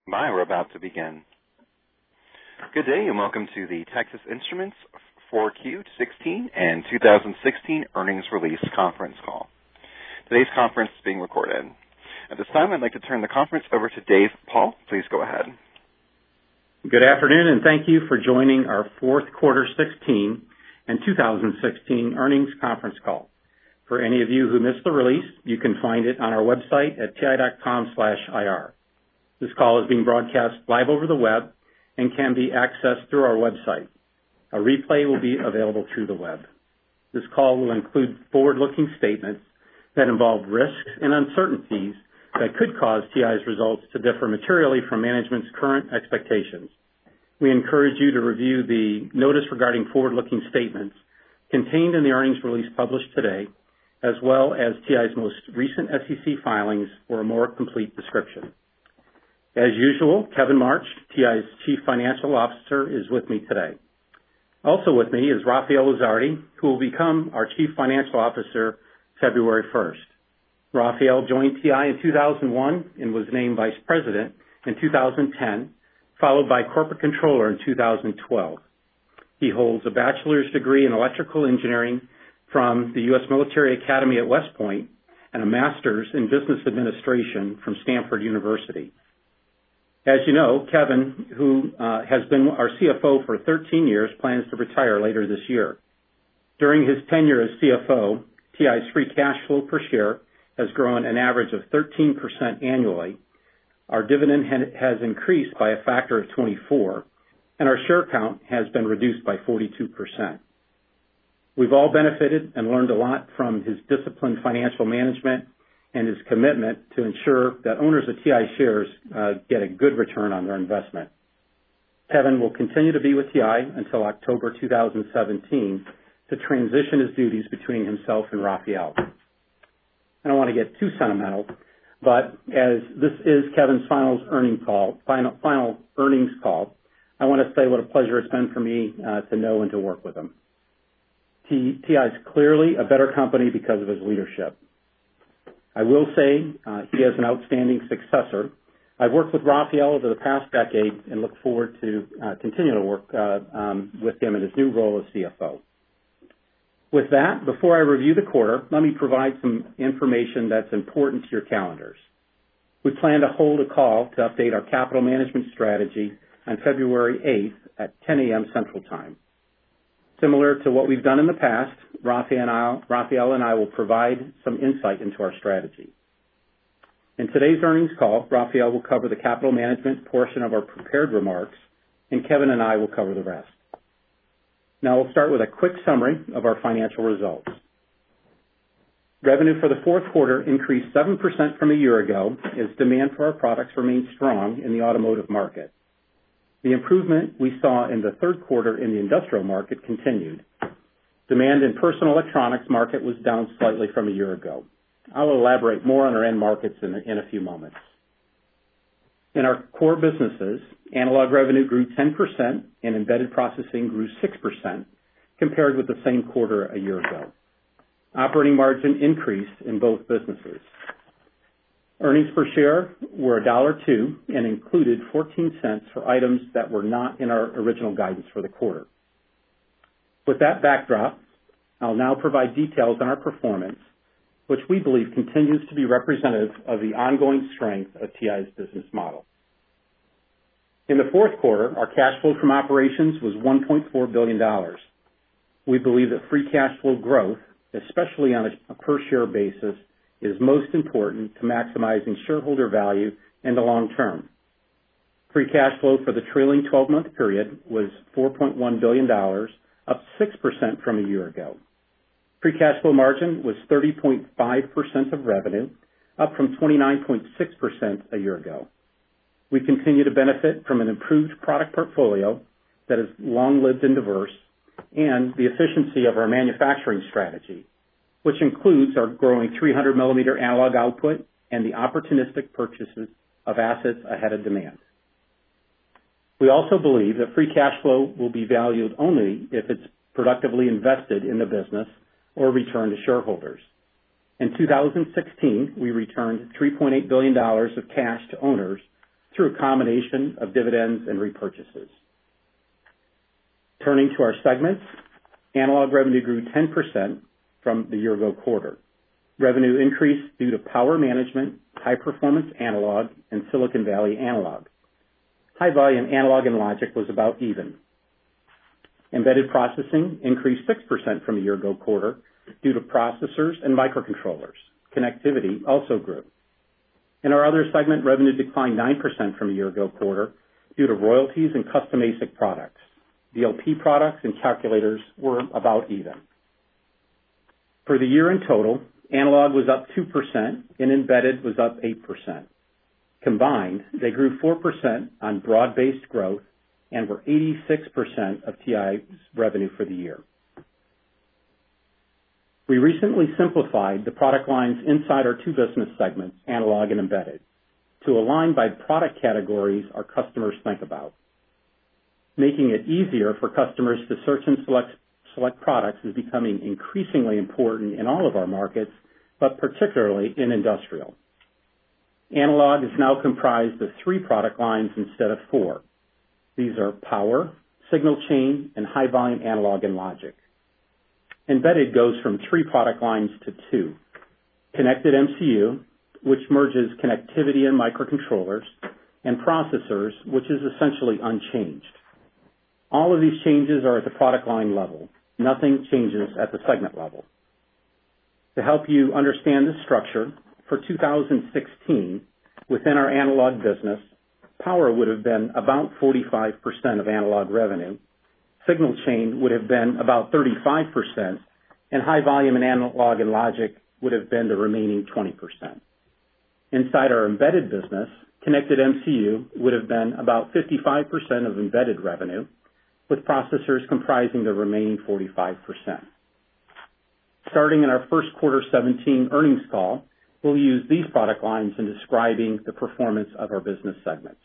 Bye, we're about to begin. Good day and welcome to the Texas Instruments 4Q16 and 2016 earnings release conference call. Today's conference is being recorded. At this time, I'd like to turn the conference over to Dave Paul. Please go ahead. Good afternoon and thank you for joining our fourth quarter 16 and 2016 earnings conference call. For any of you who missed the release, you can find it on our website at ti.com/IR. This call is being broadcast live over the web and can be accessed through our website. A replay will be available through the web. This call will include forward-looking statements that involve risks and uncertainties that could cause TI's results to differ materially from management's current expectations. We encourage you to review the notice regarding forward-looking statements contained in the earnings release published today, as well as TI's most recent SEC filings for a more complete description. As usual, Kevin March, TI's Chief Financial Officer, is with me today. Also with me is Rafael Luzardi, who will become our Chief Financial Officer February 1st. Rafael joined TI in 2001 and was named Vice President in 2010, followed by Corporate Controller in 2012. He holds a bachelor's degree in electrical engineering from the U.S. Military Academy at West Point and a master's in business administration from Stanford University. As you know, Kevin, who has been our CFO for 13 years, plans to retire later this year. During his tenure as CFO, TI's free cash flow per share has grown an average of 13% annually. Our dividend has increased by a factor of 24, and our share count has been reduced by 42%. We've all benefited and learned a lot from his disciplined financial management and his commitment to ensure that owners of TI shares get a good return on their investment. Kevin will continue to be with TI until October 2017 to transition his duties between himself and Rafael. I don't want to get too sentimental, but as this is Kevin's final earnings call, I want to say what a pleasure it's been for me to know and to work with him. TI is clearly a better company because of his leadership. I will say he has an outstanding successor. I've worked with Rafael over the past decade and look forward to continuing to work with him in his new role as CFO. With that, before I review the quarter, let me provide some information that's important to your calendars. We plan to hold a call to update our capital management strategy on February 8th at 10 a.m. Central Time. Similar to what we've done in the past, Rafael and I will provide some insight into our strategy. In today's earnings call, Rafael will cover the capital management portion of our prepared remarks, and Kevin and I will cover the rest. Now we'll start with a quick summary of our financial results. Revenue for the fourth quarter increased 7% from a year ago as demand for our products remained strong in the automotive market. The improvement we saw in the third quarter in the industrial market continued. Demand in personal electronics market was down slightly from a year ago. I'll elaborate more on our end markets in a few moments. In our core businesses, analog revenue grew 10% and embedded processing grew 6% compared with the same quarter a year ago. Operating margin increased in both businesses. Earnings per share were $1.02 and included 14 cents for items that were not in our original guidance for the quarter. With that backdrop, I'll now provide details on our performance, which we believe continues to be representative of the ongoing strength of TI's business model. In the fourth quarter, our cash flow from operations was $1.4 billion. We believe that free cash flow growth, especially on a per-share basis, is most important to maximizing shareholder value in the long term. Free cash flow for the trailing 12-month period was $4.1 billion, up 6% from a year ago. Free cash flow margin was 30.5% of revenue, up from 29.6% a year ago. We continue to benefit from an improved product portfolio that is long-lived and diverse, and the efficiency of our manufacturing strategy, which includes our growing 300-millimeter analog output and the opportunistic purchases of assets ahead of demand. We also believe that free cash flow will be valued only if it's productively invested in the business or returned to shareholders. In 2016, we returned $3.8 billion of cash to owners through a combination of dividends and repurchases. Turning to our segments, analog revenue grew 10% from the year-ago quarter. Revenue increased due to power management, high-performance analog, and Silicon Valley analog. High-volume analog and logic was about even. Embedded processing increased 6% from the year-ago quarter due to processors and microcontrollers. Connectivity also grew. In our other segment, revenue declined 9% from the year-ago quarter due to royalties and custom ASIC products. DLP products and calculators were about even. For the year in total, analog was up 2% and embedded was up 8%. Combined, they grew 4% on broad-based growth and were 86% of TI's revenue for the year. We recently simplified the product lines inside our two business segments, analog and embedded, to align by product categories our customers think about. Making it easier for customers to search and select products is becoming increasingly important in all of our markets, but particularly in industrial. Analog is now comprised of 3 product lines instead of 4. These are power, signal chain, and high-volume analog and logic. Embedded goes from 3 product lines to 2. Connected MCU, which merges connectivity and microcontrollers, and processors, which is essentially unchanged. All of these changes are at the product line level. Nothing changes at the segment level. To help you understand this structure, for 2016, within our analog business, power would have been about 45% of analog revenue, signal chain would have been about 35%, and high volume and analog and logic would have been the remaining 20%. Inside our embedded business, connected MCU would have been about 55% of embedded revenue, with processors comprising the remaining 45%. Starting in our first quarter 17 earnings call, we'll use these product lines in describing the performance of our business segments.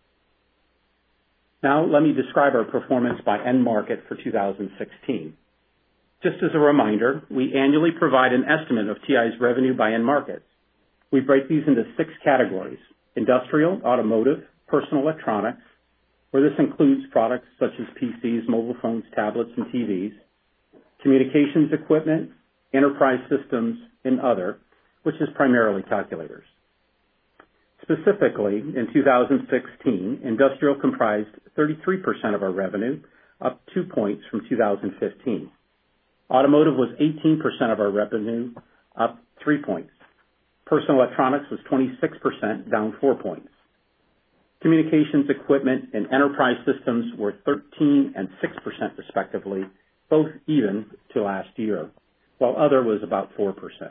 Now, let me describe our performance by end market for 2016. Just as a reminder, we annually provide an estimate of TI's revenue by end markets. We break these into 6 categories: industrial, automotive, personal electronics, where this includes products such as PCs, mobile phones, tablets, and TVs, communications equipment, enterprise systems, and other, which is primarily calculators. Specifically, in 2016, industrial comprised 33% of our revenue, up 2 points from 2015. Automotive was 18% of our revenue, up 3 points. Personal electronics was 26%, down 4 points. Communications equipment and enterprise systems were 13% and 6% respectively, both even to last year, while other was about 4%.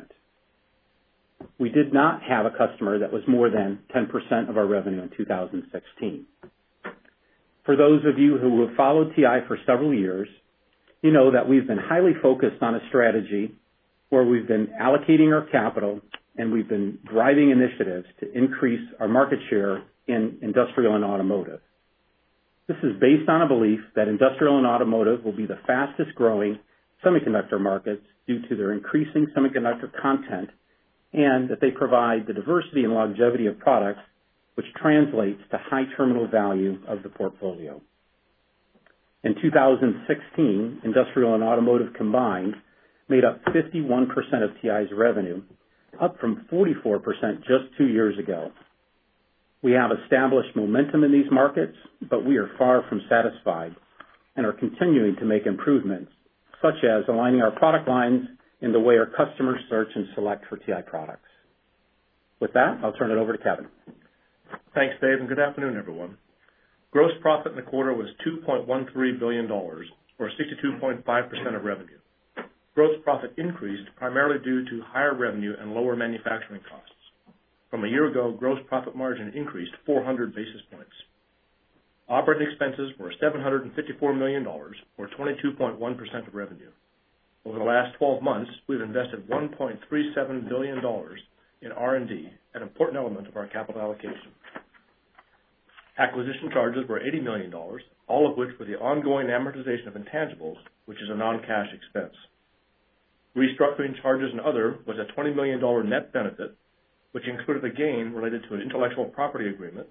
We did not have a customer that was more than 10% of our revenue in 2016. For those of you who have followed TI for several years, you know that we've been highly focused on a strategy where we've been allocating our capital and we've been driving initiatives to increase our market share in industrial and automotive. This is based on a belief that industrial and automotive will be the fastest growing semiconductor markets due to their increasing semiconductor content and that they provide the diversity and longevity of products which translates to high terminal value of the portfolio. In 2016, industrial and automotive combined made up 51% of TI's revenue, up from 44% just 2 years ago. We have established momentum in these markets, but we are far from satisfied and are continuing to make improvements, such as aligning our product lines in the way our customers search and select for TI products. With that, I'll turn it over to Kevin. Thanks, Dave, and good afternoon, everyone. Gross profit in the quarter was $2.13 billion, or 62.5% of revenue. Gross profit increased primarily due to higher revenue and lower manufacturing costs. From a year ago, gross profit margin increased 400 basis points. Operating expenses were $754 million, or 22.1% of revenue. Over the last 12 months, we've invested $1.37 billion in R&D, an important element of our capital allocation. Acquisition charges were $80 million, all of which were the ongoing amortization of intangibles, which is a non-cash expense. Restructuring charges and other was a $20 million net benefit, which included a gain related to an intellectual property agreement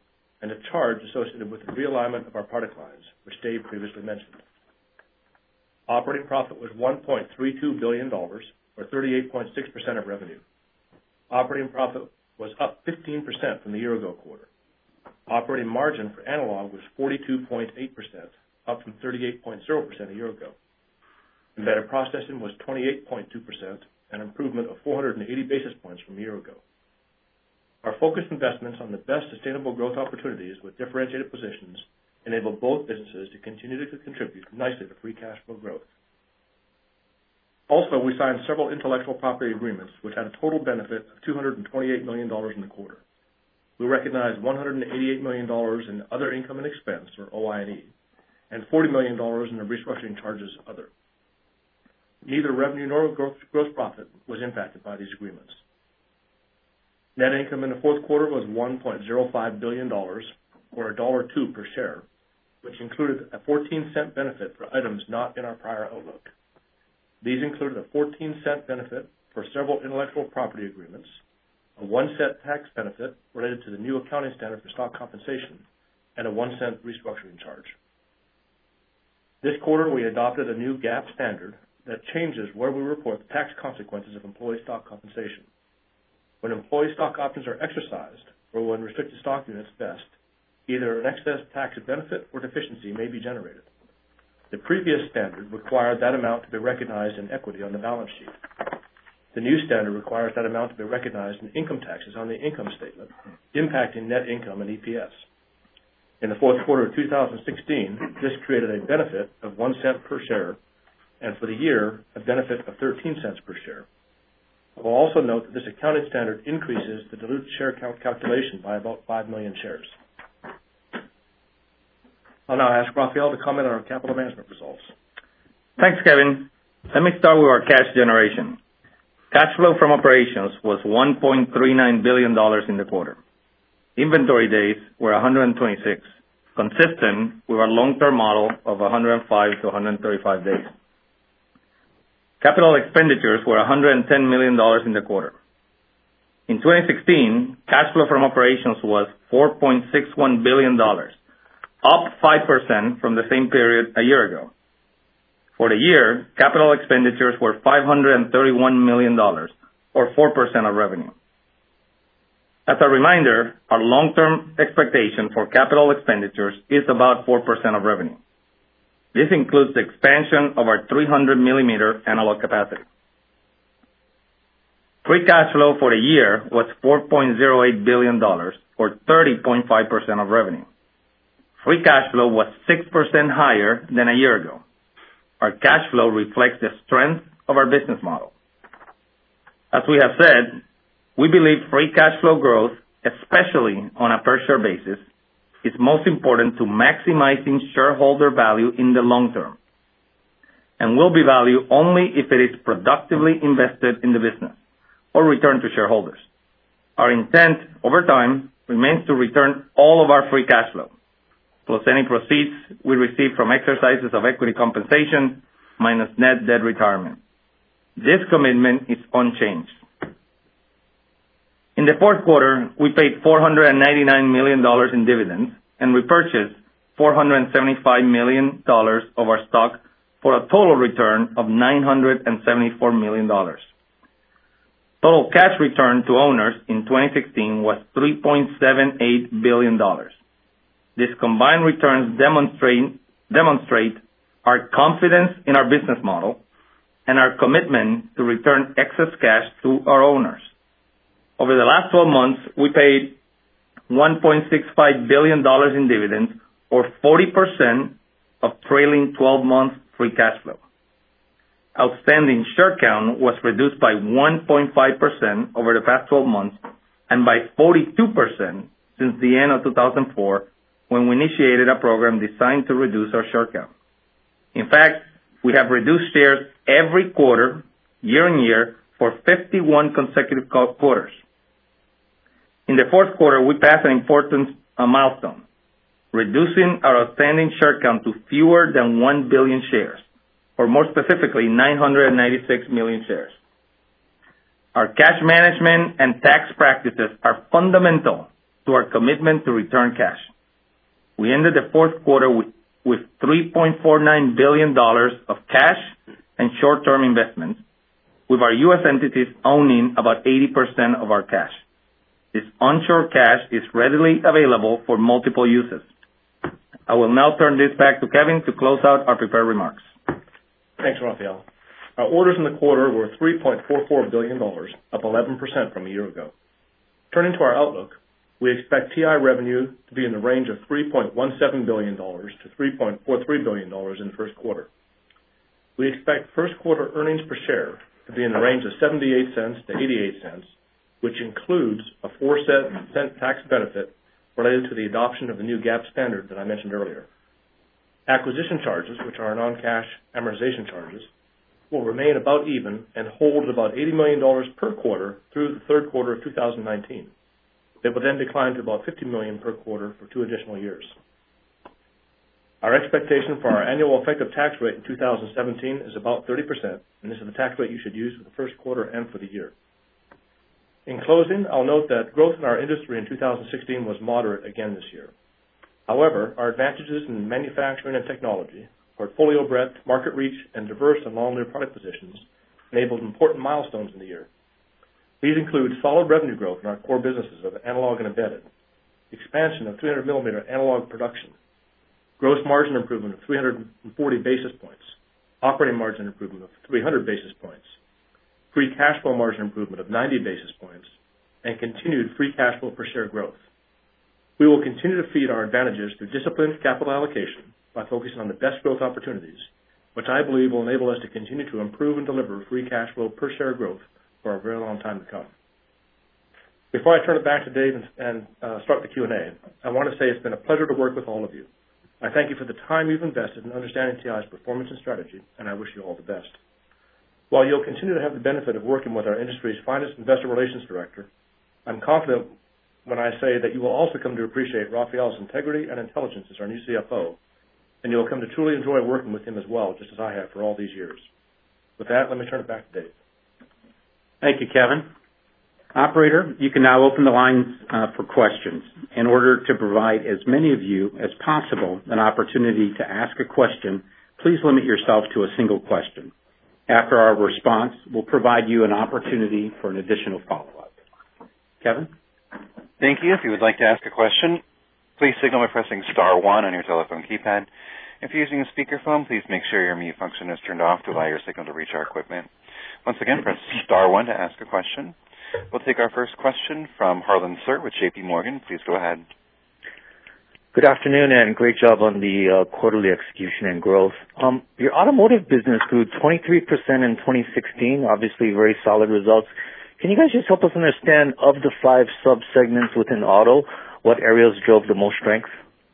and a charge associated with the realignment of our product lines, which Dave previously mentioned. Operating profit was $1.32 billion, or 38.6% of revenue. Operating profit was up 15% from the year-ago quarter. Operating margin for analog was 42.8%, up from 38.0% a year ago. Embedded processing was 28.2%, an improvement of 480 basis points from a year ago. Our focused investments on the best sustainable growth opportunities with differentiated positions enable both businesses to continue to contribute nicely to free cash flow growth. Also, we signed several intellectual property agreements, which had a total benefit of $228 million in the quarter. We recognized $188 million in other income and expense, or OI&E, and $40 million in the restructuring charges other. Neither revenue nor gross profit was impacted by these agreements. Net income in the fourth quarter was $1.05 billion, or $1.02 per share, which included a 14-cent benefit for items not in our prior outlook. These included a 14-cent benefit for several intellectual property agreements, a 1-cent tax benefit related to the new accounting standard for stock compensation, and a 1-cent restructuring charge. This quarter, we adopted a new GAAP standard that changes where we report the tax consequences of employee stock compensation. When employee stock options are exercised, or when restricted stock units vest, either an excess tax benefit or deficiency may be generated. The previous standard required that amount to be recognized in equity on the balance sheet. The new standard requires that amount to be recognized in income taxes on the income statement, impacting net income and EPS. In the fourth quarter of 2016, this created a benefit of 1 cent per share, and for the year, a benefit of 13 cents per share. I will also note that this accounting standard increases the diluted share count calculation by about 5 million shares. I'll now ask Rafael to comment on our capital management results. Thanks, Kevin. Let me start with our cash generation. Cash flow from operations was $1.39 billion in the quarter. Inventory days were 126, consistent with our long-term model of 105 to 135 days. Capital expenditures were $110 million in the quarter. In 2016, cash flow from operations was $4.61 billion, up 5% from the same period a year ago. For the year, capital expenditures were $531 million, or 4% of revenue. As a reminder, our long-term expectation for capital expenditures is about 4% of revenue. This includes the expansion of our 300-millimeter analog capacity. Free cash flow for the year was $4.08 billion, or 30.5% of revenue. Free cash flow was 6% higher than a year ago. Our cash flow reflects the strength of our business model. As we have said, we believe free cash flow growth, especially on a per-share basis, is most important to maximizing shareholder value in the long term, and will be valued only if it is productively invested in the business or returned to shareholders. Our intent over time remains to return all of our free cash flow, plus any proceeds we receive from exercises of equity compensation minus net debt retirement. This commitment is unchanged. In the fourth quarter, we paid $499 million in dividends and repurchased $475 million of our stock for a total return of $974 million. Total cash return to owners in 2016 was $3.78 billion. These combined returns demonstrate our confidence in our business model and our commitment to return excess cash to our owners. Over the last 12 months, we paid $1.65 billion in dividends, or 40% of trailing 12-month free cash flow. Outstanding share count was reduced by 1.5% over the past 12 months and by 42% since the end of 2004, when we initiated a program designed to reduce our share count. In fact, we have reduced shares every quarter, year on year, for 51 consecutive quarters. In the fourth quarter, we passed an important milestone, reducing our outstanding share count to fewer than 1 billion shares, or more specifically, 996 million shares. Our cash management and tax practices are fundamental to our commitment to return cash. We ended the fourth quarter with $3.49 billion of cash and short-term investments, with our U.S. entities owning about 80% of our cash. This onshore cash is readily available for multiple uses. I will now turn this back to Kevin to close out our prepared remarks. Thanks, Rafael. Our orders in the quarter were $3.44 billion, up 11% from a year ago. Turning to our outlook, we expect TI revenue to be in the range of $3.17 billion to $3.43 billion in the first quarter. We expect first quarter earnings per share to be in the range of 78 cents to 88 cents, which includes a 4-cent tax benefit related to the adoption of the new GAAP standard that I mentioned earlier. Acquisition charges, which are non-cash amortization charges, will remain about even and hold at about $80 million per quarter through the third quarter of 2019. They will then decline to about $50 million per quarter for 2 additional years. Our expectation for our annual effective tax rate in 2017 is about 30%, and this is the tax rate you should use for the first quarter and for the year. In closing, I'll note that growth in our industry in 2016 was moderate again this year. However, our advantages in manufacturing and technology, portfolio breadth, market reach, and diverse and long-lived product positions enabled important milestones in the year. These include solid revenue growth in our core businesses of analog and embedded, expansion of 300-millimeter analog production, gross margin improvement of 340 basis points, operating margin improvement of 300 basis points, free cash flow margin improvement of 90 basis points, and continued free cash flow per share growth. We will continue to feed our advantages through disciplined capital allocation by focusing on the best growth opportunities, which I believe will enable us to continue to improve and deliver free cash flow per share growth for a very long time to come. Before I turn it back to Dave and start the Q&A, I want to say it's been a pleasure to work with all of you. I thank you for the time you've invested in understanding TI's performance and strategy, and I wish you all the best. While you'll continue to have the benefit of working with our industry's finest investor relations director, I'm confident when I say that you will also come to appreciate Rafael's integrity and intelligence as our new CFO, and you will come to truly enjoy working with him as well, just as I have for all these years. With that, let me turn it back to Dave. Thank you, Kevin. Operator, you can now open the lines for questions. In order to provide as many of you as possible an opportunity to ask a question, please limit yourself to a single question. After our response, we'll provide you an opportunity for an additional follow-up. Kevin? Thank you. If you would like to ask a question, please signal by pressing star 1 on your telephone keypad. If you're using a speakerphone, please make sure your mute function is turned off to allow your signal to reach our equipment. Once again, press star 1 to ask a question. We'll take our first question from Harlan Sur with J.P. Morgan. Please go ahead. Good afternoon, and great job on the quarterly execution and growth. Your automotive business grew 23% in 2016, obviously very solid results. Can you guys just help us understand, of the 5 sub-segments within auto, what areas drove the most strength?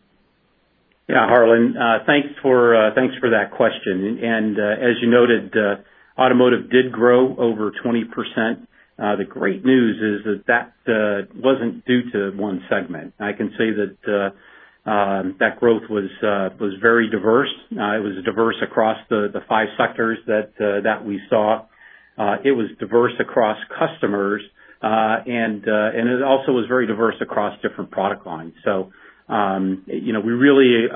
Yeah, Harlan, thanks for that question. And as you noted, automotive did grow over 20%. The great news is that wasn't due to one segment. I can say that that growth was very diverse. It was diverse across the 5 sectors that we saw. It was diverse across customers, and it also was very diverse across different product lines. So, we really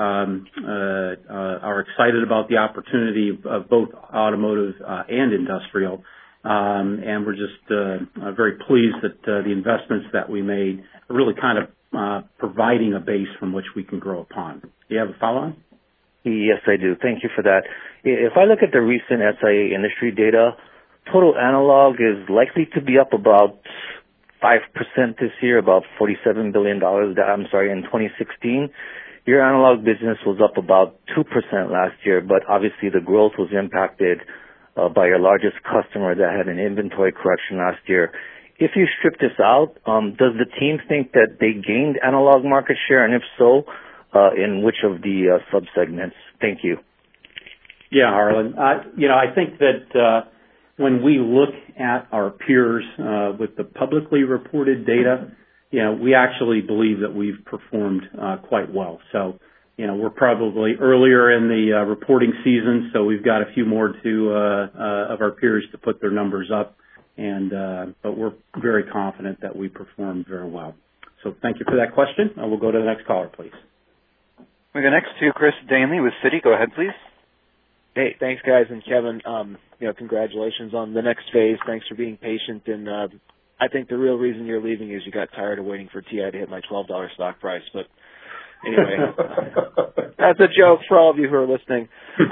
are excited about the opportunity of both automotive and industrial. And we're just very pleased that the investments that we made are really kind of providing a base from which we can grow upon. Do you have a follow-on? Yes, I do. Thank you for that. If I look at the recent SIA industry data, total analog is likely to be up about 5% this year, about $47 billion, in 2016. Your analog business was up about 2% last year, but obviously the growth was impacted by your largest customer that had an inventory correction last year. If you strip this out, does the team think that they gained analog market share, and if so, in which of the sub-segments? Thank you. Yeah, Harlan. I think that when we look at our peers with the publicly reported data, we actually believe that we've performed quite well. So, we're probably earlier in the reporting season, so we've got a few more of our peers to put their numbers up, but we're very confident that we performed very well. So thank you for that question. We'll go to the next caller, please. We go next to Chris Danley with Citi. Go ahead, please. Hey, thanks, guys. And Kevin, congratulations on the next phase. Thanks for being patient. And I think the real reason you're leaving is you got tired of waiting for TI to hit my $12 stock price. But anyway, that's a joke for all of you who are listening.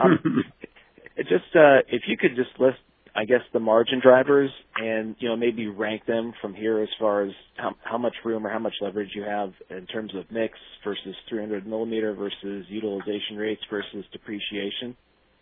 If you could just list, I guess, the margin drivers and, maybe rank them from here as far as how much room or how much leverage you have in terms of mix versus 300 millimeter versus utilization rates versus depreciation.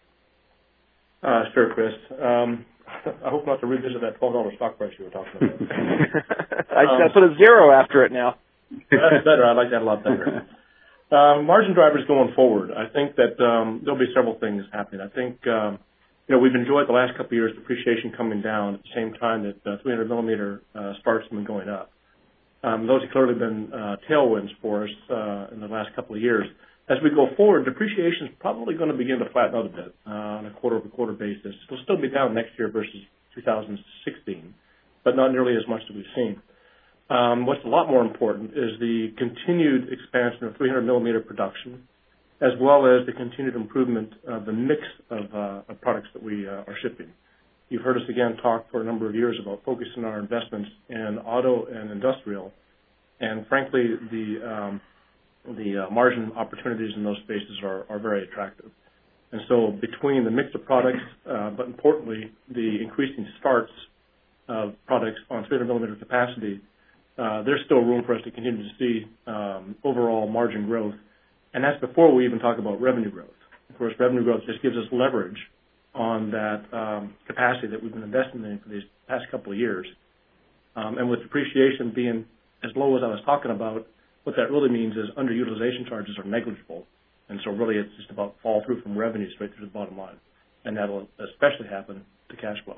Sure, Chris. I hope not to revisit that $12 stock price you were talking about. I just got to put a zero after it now. That's better. I like that a lot better. Margin drivers going forward. I think that there'll be several things happening. I think we've enjoyed the last couple of years depreciation coming down at the same time that 300 millimeter starts have been going up. Those have clearly been tailwinds for us in the last couple of years. As we go forward, depreciation is probably going to begin to flatten out a bit on a quarter-over-quarter basis. It'll still be down next year versus 2016, but not nearly as much as we've seen. What's a lot more important is the continued expansion of 300 millimeter production, as well as the continued improvement of the mix of products that we are shipping. You've heard us again talk for a number of years about focusing our investments in auto and industrial, and frankly, the margin opportunities in those spaces are very attractive. And so between the mix of products, but importantly, the increasing starts of products on 300 millimeter capacity, there's still room for us to continue to see overall margin growth. And that's before we even talk about revenue growth. Of course, revenue growth just gives us leverage on that capacity that we've been investing in for these past couple of years. And with depreciation being as low as I was talking about, what that really means is underutilization charges are negligible. And so really it's just about fall through from revenue straight through the bottom line. And that'll especially happen to cash flow.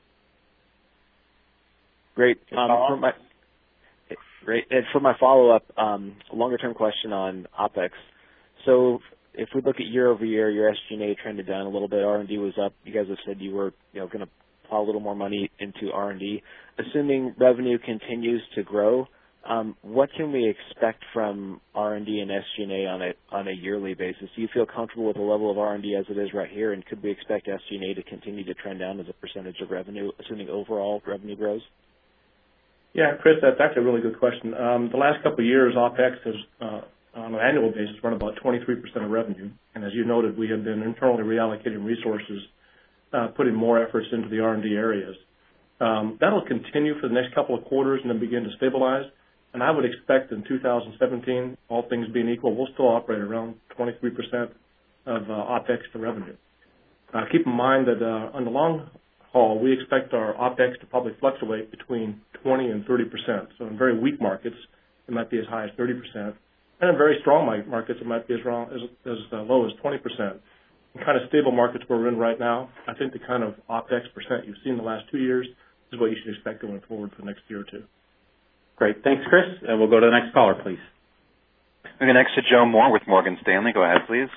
Great. Great. And for my follow-up, a longer-term question on OpEx. So if we look at year over year, your SG&A trended down a little bit. R&D was up. You guys have said you were going to plow a little more money into R&D. Assuming revenue continues to grow, what can we expect from R&D and SG&A on a yearly basis? Do you feel comfortable with the level of R&D as it is right here, and could we expect SG&A to continue to trend down as a percentage of revenue, assuming overall revenue grows? Yeah, Chris, that's actually a really good question. The last couple of years, OpEx has, on an annual basis, run about 23% of revenue. And as you noted, we have been internally reallocating resources, putting more efforts into the R&D areas. That'll continue for the next couple of quarters and then begin to stabilize. And I would expect in 2017, all things being equal, we'll still operate around 23% of OpEx to revenue. Keep in mind that on the long haul, we expect our OpEx to probably fluctuate between 20 and 30%. So in very weak markets, it might be as high as 30%. And in very strong markets, it might be as low as 20%. In kind of stable markets where we're in right now, I think the kind of OpEx percent you've seen the last 2 years is what you should expect going forward for the next year or two. Great. Thanks, Chris. And we'll go to the next caller, please. We go next to Joe Moore with Morgan Stanley. Go ahead, please.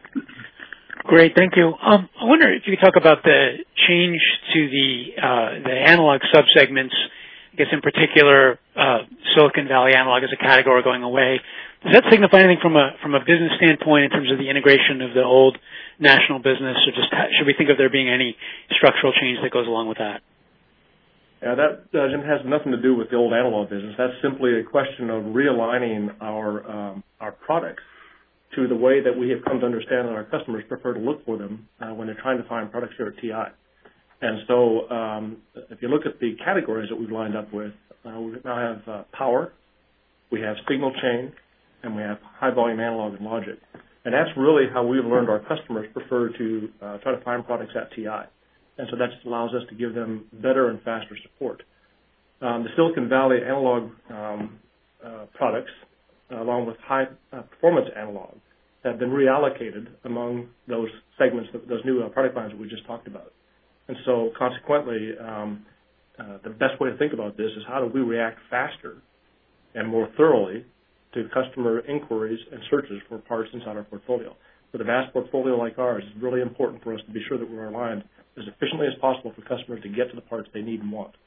Great. Thank you. I wonder if you could talk about the change to the analog subsegments. I guess in particular, Silicon Valley analog as a category going away. Does that signify anything from a business standpoint in terms of the integration of the old national business, or just should we think of there being any structural change that goes along with that? Yeah, that has nothing to do with the old analog business. That's simply a question of realigning our products to the way that we have come to understand that our customers prefer to look for them when they're trying to find products here at TI. And so if you look at the categories that we've lined up with, we now have power, we have signal chain, and we have high-volume analog and logic. And that's really how we've learned our customers prefer to try to find products at TI. And so that just allows us to give them better and faster support. The Silicon Valley analog products, along with high-performance analog, have been reallocated among those segments, those new product lines that we just talked about. And so consequently, the best way to think about this is how do we react faster and more thoroughly to customer inquiries and searches for parts inside our portfolio. With a vast portfolio like ours, it's really important for us to be sure that we're aligned as efficiently as possible for customers to get to the parts they need and want.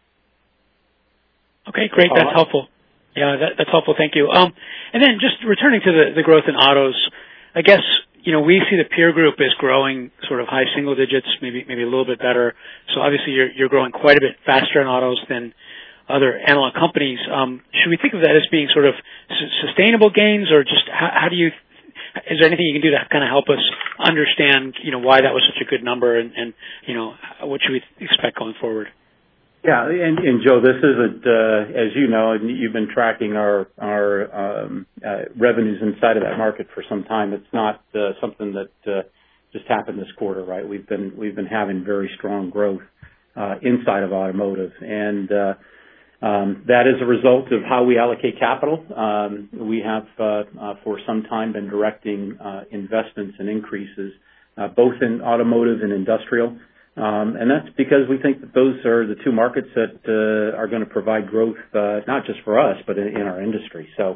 Okay, great. That's helpful. Yeah, that's helpful. Thank you. And then just returning to the growth in autos, I guess, we see the peer group is growing sort of high single digits, maybe a little bit better. So obviously you're growing quite a bit faster in autos than other analog companies. Should we think of that as being sort of sustainable gains, or just how do you? Is there anything you can do to kind of help us understand, why that was such a good number, and what should we expect going forward? Yeah, and Joe, this isn't, as you know, and you've been tracking our revenues inside of that market for some time. It's not something that just happened this quarter, right? We've been having very strong growth inside of automotive, and that is a result of how we allocate capital. We have for some time been directing investments and increases both in automotive and industrial. And that's because we think that those are the two markets that are going to provide growth, not just for us, but in our industry. So,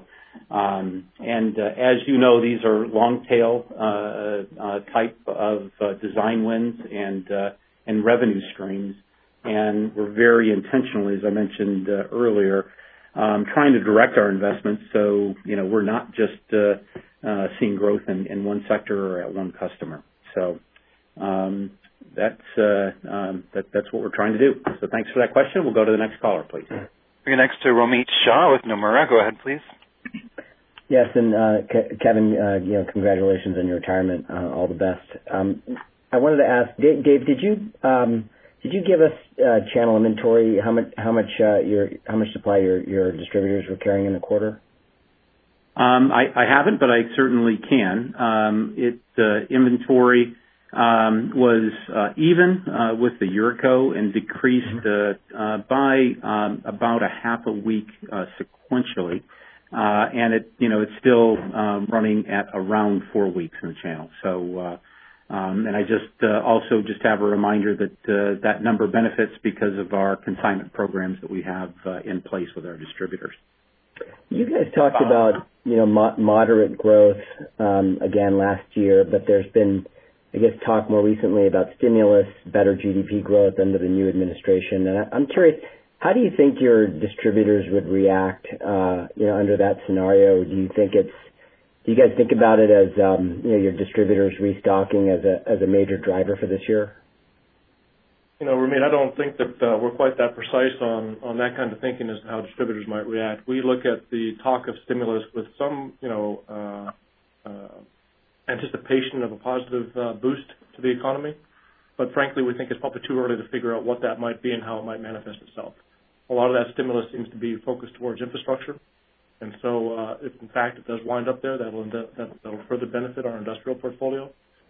as you know, these are long tail type of design wins and revenue streams, and we're very intentionally, as I mentioned earlier, trying to direct our investments so we're not just seeing growth in one sector or at one customer. So. That's what we're trying to do. So thanks for that question. We'll go to the next caller, please. We're next to Romit Shah with Nomura. Go ahead, please. Yes, and Kevin, congratulations on your retirement. All the best. I wanted to ask, Dave, did you give us channel inventory? How much supply your distributors were carrying in the quarter? I haven't, but I certainly can. Inventory was even with the year ago and decreased by about a half a week sequentially, and it's still running at around 4 weeks in the channel. So, and I also have a reminder that that number benefits because of our consignment programs that we have in place with our distributors. You guys talked about moderate growth again last year, but there's been, I guess, talk more recently about stimulus, better GDP growth under the new administration. And I'm curious, how do you think your distributors would react, under that scenario? Do you guys think about it as, your distributors restocking as a major driver for this year? Ramit, I don't think that we're quite that precise on that kind of thinking as to how distributors might react. We look at the talk of stimulus with some, anticipation of a positive boost to the economy. But frankly, we think it's probably too early to figure out what that might be and how it might manifest itself. A lot of that stimulus seems to be focused towards infrastructure. And so if, in fact, it does wind up there, that'll further benefit our industrial portfolio.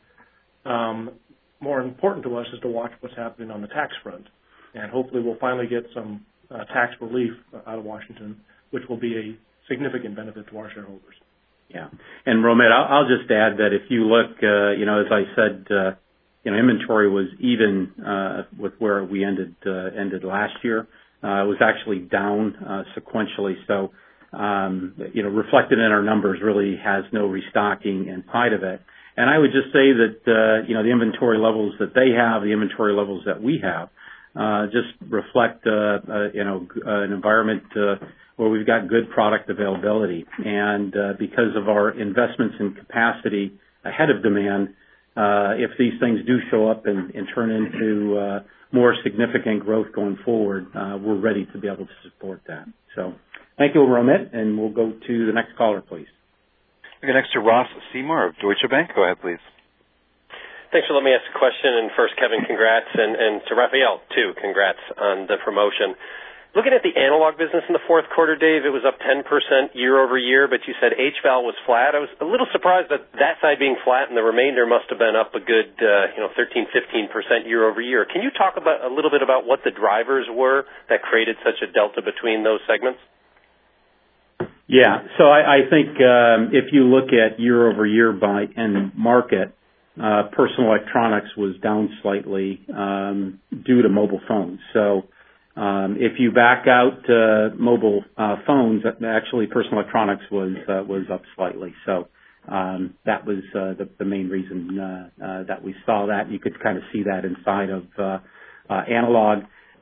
More important to us is to watch what's happening on the tax front. And hopefully we'll finally get some tax relief out of Washington, which will be a significant benefit to our shareholders. Yeah. And Romit, I'll just add that if you look, as I said, inventory was even with where we ended last year. It was actually down sequentially. So, reflected in our numbers really has no restocking inside of it. And I would just say that, the inventory levels that they have, the inventory levels that we have, just reflect, an environment where we've got good product availability. And because of our investments in capacity ahead of demand, if these things do show up and turn into more significant growth going forward, we're ready to be able to support that. So thank you, Romit, and we'll go to the next caller, please. We'll go next to Ross Seymore of Deutsche Bank. Go ahead, please. Thanks for letting me ask a question. And first, Kevin, congrats, and to Rafael, too, congrats on the promotion. Looking at the analog business in the fourth quarter, Dave, it was up 10% year over year, but you said HVAL was flat. I was a little surprised that side being flat and the remainder must have been up a good, 13, 15% year over year. Can you talk a little bit about what the drivers were that created such a delta between those segments? Yeah, so I think if you look at year over year by end market, personal electronics was down slightly due to mobile phones. So if you back out mobile phones, actually personal electronics was up slightly. So that was the main reason that we saw that. You could kind of see that inside of analog.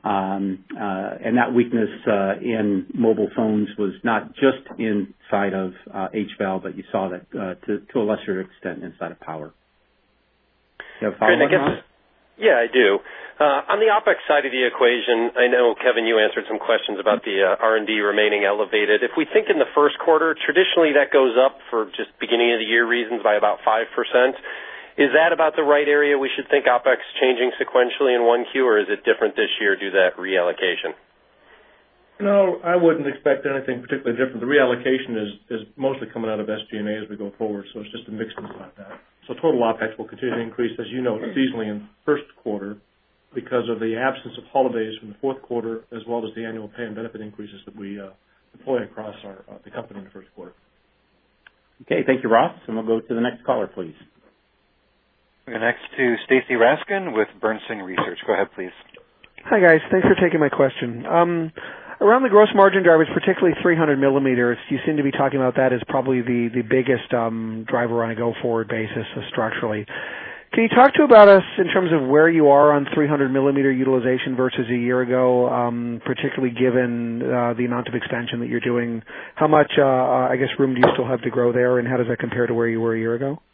And that weakness in mobile phones was not just inside of HVAL, but you saw that to a lesser extent inside of power. You have a follow-up, Ron? Yeah, I do. On the OpEx side of the equation, I know, Kevin, you answered some questions about the R&D remaining elevated. If we think in the first quarter, traditionally that goes up for just beginning of the year reasons by about 5%. Is that about the right area we should think OpEx changing sequentially in 1Q, or is it different this year due to that reallocation? No, I wouldn't expect anything particularly different. The reallocation is mostly coming out of SG&A as we go forward, so it's just a mix inside that. So total OpEx will continue to increase, as you know, seasonally in the first quarter because of the absence of holidays from the fourth quarter, as well as the annual pay and benefit increases that we deploy across the company in the first quarter. Okay, thank you, Ross. And we'll go to the next caller, please. We'll go next to Stacy Rasgon with Bernstein Research. Go ahead, please. Hi, guys. Thanks for taking my question. Around the gross margin drivers, particularly 300 millimeters, you seem to be talking about that as probably the biggest driver on a go-forward basis structurally. Can you talk about us in terms of where you are on 300 millimeter utilization versus a year ago, particularly given the amount of expansion that you're doing? How much, I guess, room do you still have to grow there, and how does that compare to where you were a year ago?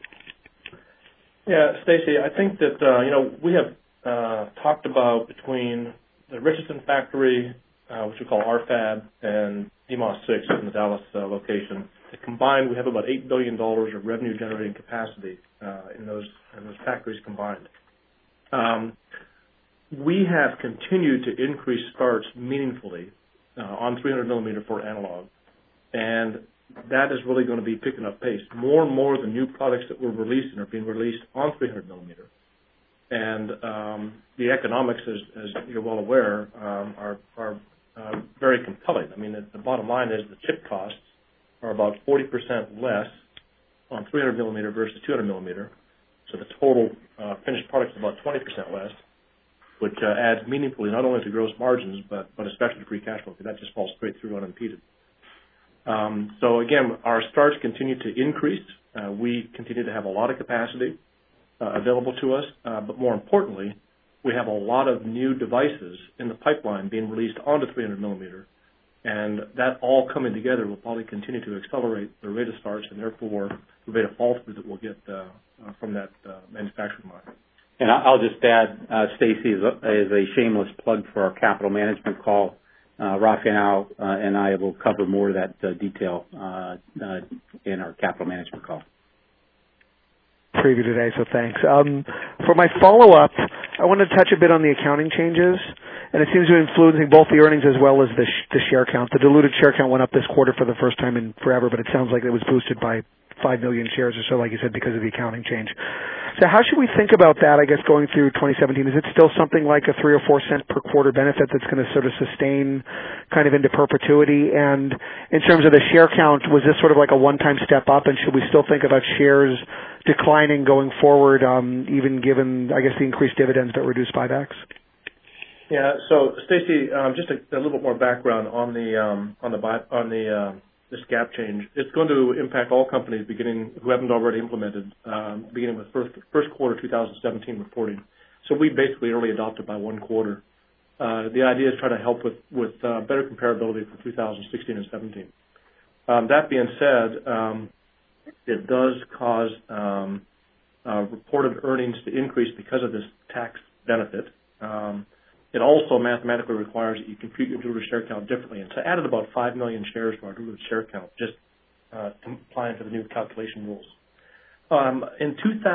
Yeah, Stacy, I think that, we have talked about between the Richardson factory, which we call RFAB, and DMOS 6 in the Dallas location. Combined, we have about $8 billion of revenue-generating capacity in those factories combined. We have continued to increase starts meaningfully on 300 millimeter for analog, and that is really going to be picking up pace. More and more of the new products that we're releasing are being released on 300 millimeter. And the economics, as you're well aware, are very compelling. I mean, the bottom line is the chip costs are about 40% less on 300 millimeter versus 200 millimeter. So the total finished product is about 20% less, which adds meaningfully not only to gross margins, but especially to free cash flow, because that just falls straight through unimpeded. So again, our starts continue to increase. We continue to have a lot of capacity available to us, but more importantly, we have a lot of new devices in the pipeline being released onto 300 millimeter, and that all coming together will probably continue to accelerate the rate of starts and therefore the rate of fall through that we'll get from that manufacturing line. And I'll just add, Stacy, as a shameless plug for our capital management call. Rafael and I will cover more of that detail in our capital management call. Preview today, so thanks. For my follow-up, I wanted to touch a bit on the accounting changes, and it seems to be influencing both the earnings as well as the share count. The diluted share count went up this quarter for the first time in forever, but it sounds like it was boosted by 5 million shares or so, like you said, because of the accounting change. So how should we think about that, I guess, going through 2017? Is it still something like a 3 or 4 cent per quarter benefit that's going to sort of sustain kind of into perpetuity? And in terms of the share count, was this sort of like a one-time step up, and should we still think about shares declining going forward, even given, I guess, the increased dividends that reduce buybacks? Yeah. So, Stacy, just a little bit more background on this GAAP change. It's going to impact all companies who haven't already implemented, beginning with first quarter 2017 reporting. So we basically early adopted by 1 quarter. The idea is try to help with better comparability for 2016 and 17. That being said, it does cause reported earnings to increase because of this tax benefit. It also mathematically requires that you compute your diluted share count differently. And so added about 5 million shares to our diluted share count, just complying to the new calculation rules. In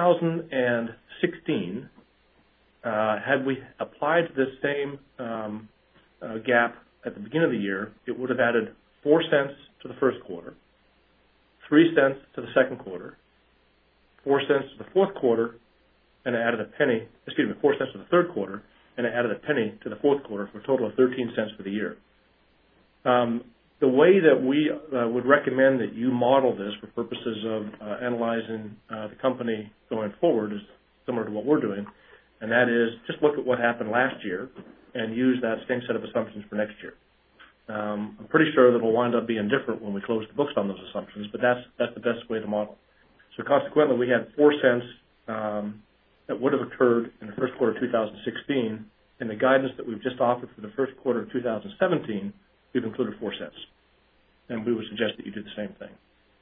2016, had we applied the same GAAP at the beginning of the year, it would have added 4 cents to the first quarter, 3 cents to the second quarter, 4 cents to the fourth quarter, and it added 4 cents to the third quarter, and it added 1 penny to the fourth quarter for a total of 13 cents for the year. The way that we would recommend that you model this for purposes of analyzing the company going forward is similar to what we're doing, and that is just look at what happened last year and use that same set of assumptions for next year. I'm pretty sure that it'll wind up being different when we close the books on those assumptions, but that's the best way to model. So consequently, we had 4 cents that would have occurred in the first quarter of 2016 In the guidance that we've just offered for the first quarter of 2017, we've included 4 cents. And we would suggest that you do the same thing.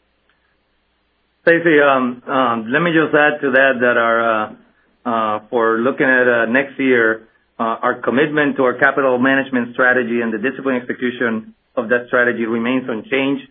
Stacy, let me just add to that for looking at next year, our commitment to our capital management strategy and the disciplined execution of that strategy remains unchanged.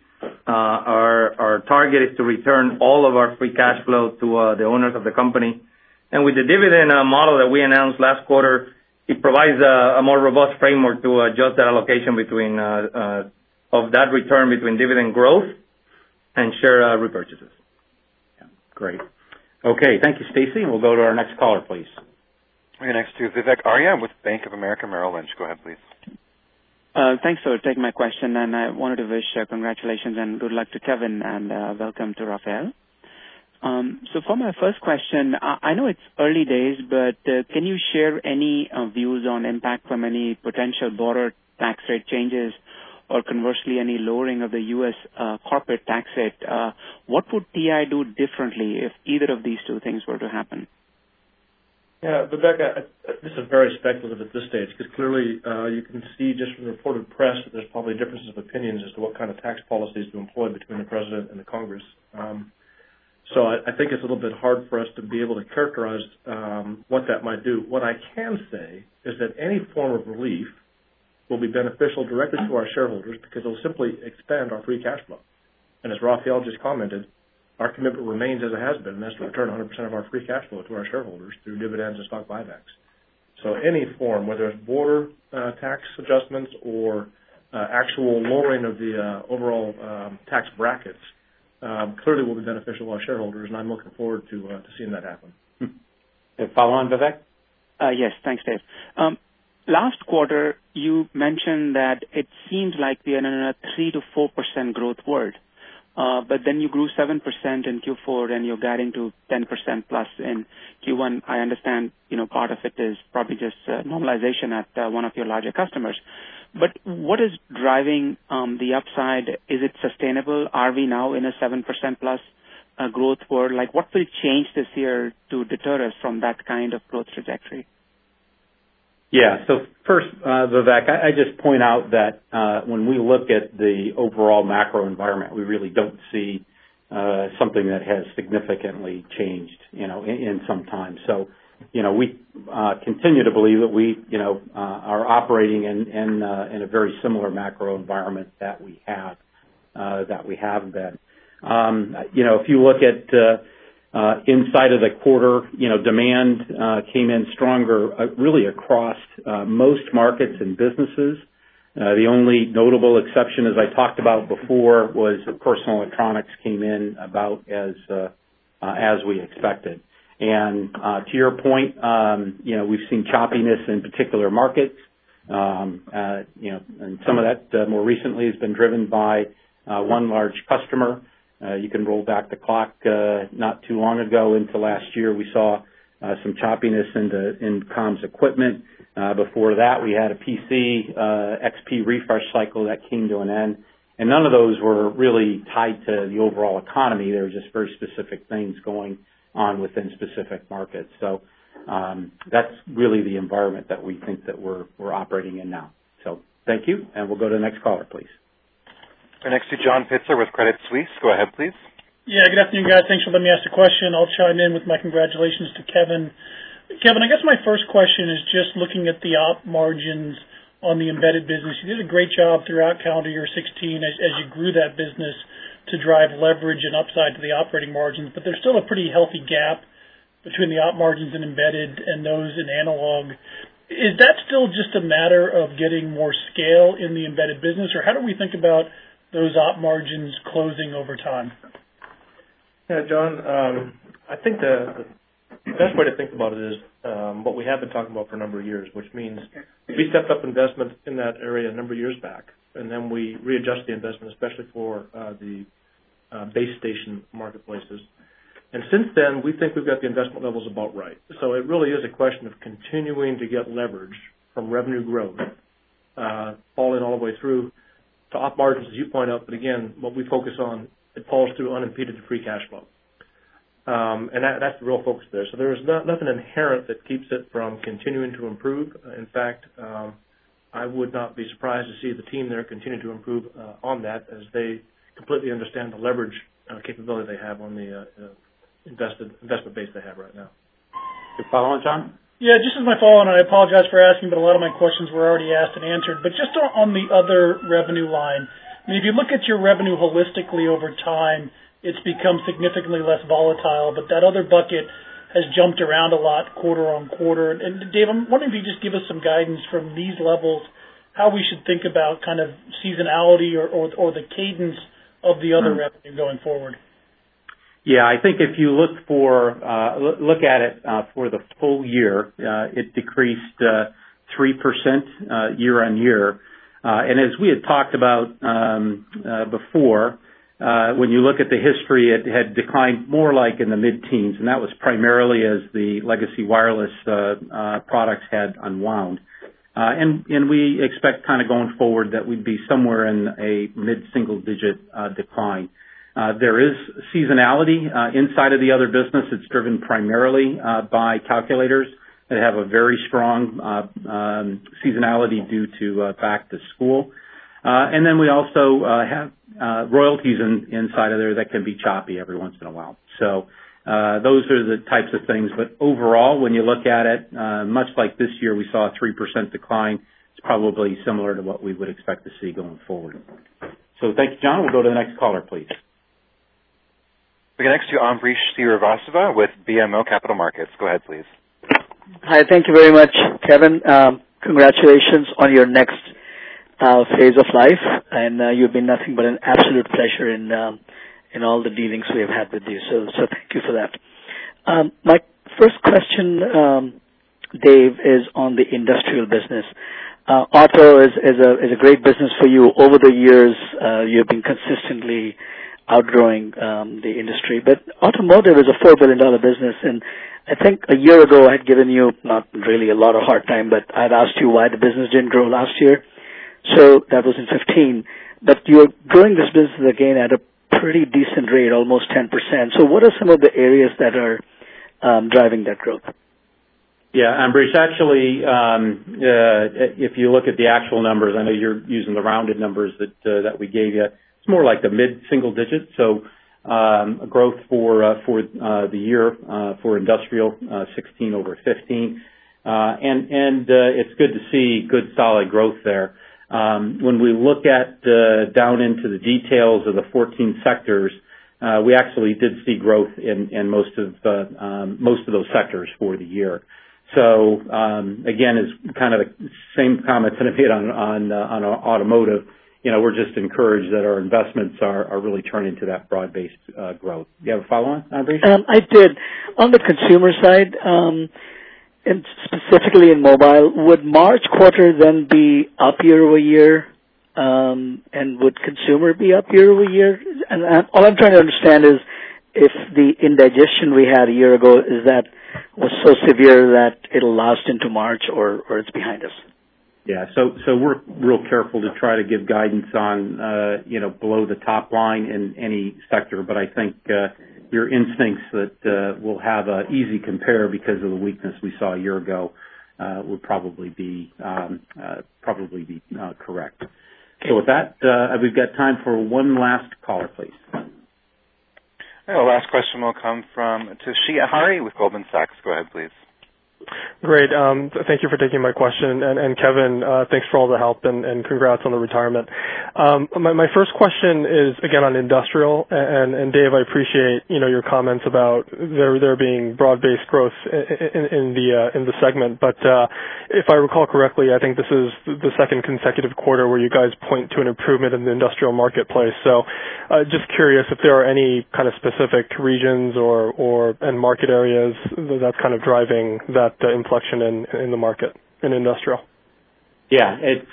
Our target is to return all of our free cash flow to the owners of the company. And with the dividend model that we announced last quarter, it provides a more robust framework to adjust that allocation between of that return between dividend growth and share repurchases. Yeah, great. Okay, thank you, Stacy. And we'll go to our next caller, please. Okay, next to Vivek Arya with Bank of America Merrill Lynch. Go ahead, please. Thanks for taking my question, and I wanted to wish congratulations and good luck to Kevin, and welcome to Rafael. So for my first question, I know it's early days, but can you share any views on impact from any potential border tax rate changes, or conversely, any lowering of the U.S. corporate tax rate? What would TI do differently if either of these two things were to happen? Yeah, Vivek, this is very speculative at this stage, because clearly you can see just from the reported press that there's probably differences of opinions as to what kind of tax policies to employ between the President and the Congress. So I think it's a little bit hard for us to be able to characterize what that might do. What I can say is that any form of relief will be beneficial directly to our shareholders because it will simply expand our free cash flow. And as Rafael just commented, our commitment remains as it has been, and that's to return 100% of our free cash flow to our shareholders through dividends and stock buybacks. So any form, whether it's border tax adjustments or actual lowering of the overall tax brackets, clearly will be beneficial to our shareholders, and I'm looking forward to seeing that happen. Follow on, Vivek? Yes, thanks, Dave. Last quarter, you mentioned that it seems like we are in a 3 to 4% growth world. But then you grew 7% in Q4, and you're guiding to 10% plus in Q1. I understand, part of it is probably just normalization at one of your larger customers. But what is driving the upside? Is it sustainable? Are we now in a 7% plus growth world? Like, what will change this year to deter us from that kind of growth trajectory? Yeah. So first, Vivek, I just point out that when we look at the overall macro environment, we really don't see something that has significantly changed, in some time. So, we continue to believe that we, are operating in a very similar macro environment that we have been. If you look at inside of the quarter, demand came in stronger really across most markets and businesses. The only notable exception, as I talked about before, was personal electronics came in about as we expected. And to your point, we've seen choppiness in particular markets. And some of that more recently has been driven by one large customer. You can roll back the clock not too long ago into last year. We saw some choppiness in comms equipment. Before that, we had a PC XP refresh cycle that came to an end. And none of those were really tied to the overall economy. They were just very specific things going on within specific markets. So that's really the environment that we think that we're operating in now. So thank you, and we'll go to the next caller, please. Next to John Pitzer with Credit Suisse. Go ahead, please. Yeah, good afternoon, guys. Thanks for letting me ask the question. I'll chime in with my congratulations to Kevin. Kevin, I guess my first question is just looking at the op margins on the embedded business. You did a great job throughout calendar year 16 as you grew that business to drive leverage and upside to the operating margins, but there's still a pretty healthy gap between the op margins in embedded and those in analog. Is that still just a matter of getting more scale in the embedded business, or how do we think about those op margins closing over time? Yeah, John, I think the best way to think about it is what we have been talking about for a number of years, which means we stepped up investment in that area a number of years back, and then we readjust the investment, especially for the base station marketplaces. And since then, we think we've got the investment levels about right. So it really is a question of continuing to get leverage from revenue growth, falling all the way through to op margins, as you point out. But again, what we focus on, it falls through unimpeded to free cash flow. and that's the real focus there. So there's nothing inherent that keeps it from continuing to improve. In fact, I would not be surprised to see the team there continue to improve on that as they completely understand the leverage capability they have on the investment base they have right now. Good follow on, John? Yeah, just as my follow-on, I apologize for asking, but a lot of my questions were already asked and answered. But just on the other revenue line, I mean, if you look at your revenue holistically over time, it's become significantly less volatile, but that other bucket has jumped around a lot quarter on quarter. And Dave, I'm wondering if you just give us some guidance from these levels, how we should think about kind of seasonality or the cadence of the other revenue going forward. Yeah, I think if you look at it for the full year, it decreased 3% year on year. And as we had talked about before, when you look at the history, it had declined more like in the mid-teens, and that was primarily as the legacy wireless products had unwound. And we expect kind of going forward that we'd be somewhere in a mid-single-digit decline. There is seasonality inside of the other business. It's driven primarily by calculators that have a very strong seasonality due to back to school. And then we also have royalties inside of there that can be choppy every once in a while. So those are the types of things. But overall, when you look at it, much like this year we saw a 3% decline, it's probably similar to what we would expect to see going forward. So thank you, John. We'll go to the next caller, please. We go next to Ambrish Srivastava with BMO Capital Markets. Go ahead, please. Hi, thank you very much, Kevin. Congratulations on your next phase of life, and you've been nothing but an absolute pleasure in all the dealings we have had with you. So thank you for that. My first question, Dave, is on the industrial business. Auto is a great business for you. Over the years, you've been consistently outgrowing the industry. But automotive is a $4 billion business, and I think a year ago I had given you not really a lot of hard time, but I'd asked you why the business didn't grow last year. So that was in 15. But you're growing this business again at a pretty decent rate, almost 10%. So what are some of the areas that are driving that growth? Yeah, Ambrish, actually, if you look at the actual numbers, I know you're using the rounded numbers that we gave you. It's more like the mid-single digits. So a growth for the year for industrial 16 over 15, and it's good to see good solid growth there. When we look at down into the details of the 14 sectors, we actually did see growth in most of those sectors for the year. So again, is kind of the same comments that I made on automotive. You know, we're just encouraged that our investments are really turning to that broad-based growth. Do you have a follow-on, Ambrish? I did. On the consumer side, and specifically in mobile, would March quarter then be up year over year, and would consumer be up year over year? And all I'm trying to understand is if the indigestion we had a year ago was so severe that it'll last into March, or it's behind us. Yeah, so we're real careful to try to give guidance on below the top line in any sector, but I think your instincts that we'll have an easy compare because of the weakness we saw a year ago would probably be correct. So with that, we've got time for one last caller, please. The last question will come from Toshiya Hari with Goldman Sachs. Go ahead, please. Great. Thank you for taking my question. And Kevin, thanks for all the help and congrats on the retirement. My first question is, again, on industrial. And Dave, I appreciate, your comments about there being broad-based growth in the segment. But if I recall correctly, I think this is the second consecutive quarter where you guys point to an improvement in the industrial marketplace. So just curious if there are any kind of specific regions or end market areas that's kind of driving that inflection in the market in industrial. Yeah,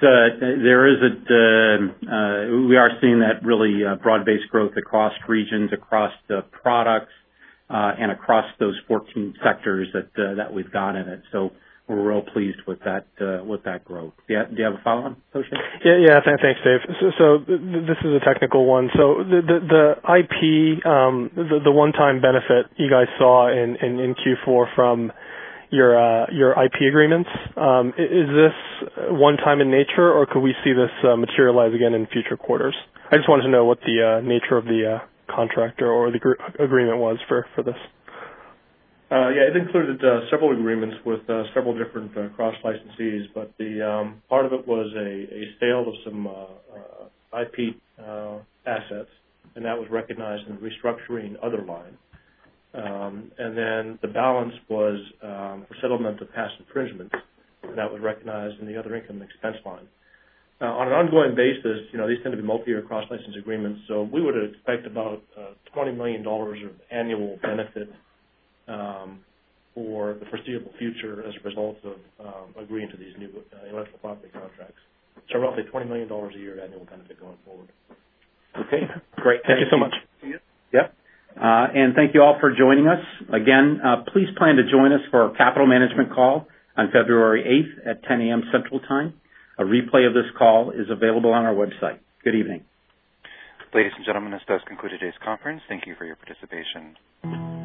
we are seeing that really broad-based growth across regions, across the products, and across those 14 sectors that we've got in it. So we're real pleased with that growth. Do you have a follow-on, Toshin? Yeah. Thanks, Dave. So this is a technical one. So the IP, the one-time benefit you guys saw in Q4 from your IP agreements, is this one time in nature, or could we see this materialize again in future quarters? I just wanted to know what the nature of the contract or the agreement was for this. It included several agreements with several different cross-licensees, but the part of it was a sale of some IP assets, and that was recognized in the restructuring other line. And then the balance was for settlement of past infringements, and that was recognized in the other income and expense line. On an ongoing basis, these tend to be multi-year cross-license agreements, so we would expect about $20 million of annual benefit for the foreseeable future as a result of agreeing to these new intellectual property contracts. So roughly $20 million a year annual benefit going forward. Okay, great. Thank you so much. Yep. And thank you all for joining us. Again, please plan to join us for our capital management call on February 8th at 10 a.m. Central Time. A replay of this call is available on our website. Good evening. Ladies and gentlemen, this does conclude today's conference. Thank you for your participation.